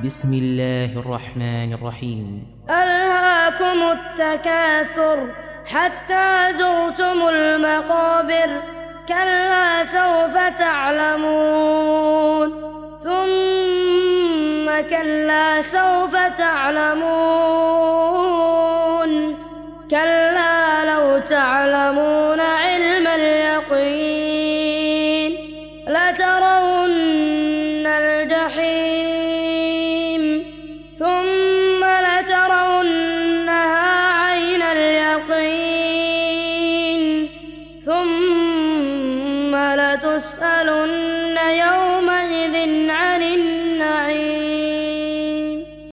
بسم الله الرحمن الرحيم. ألهاكم التكاثر حتى زرتم المقابر كلا سوف تعلمون ثم كلا سوف تعلمون كلا لو تعلمون علم اليقين لترون الجحيم ثم لترونها عين اليقين ثم لتسألن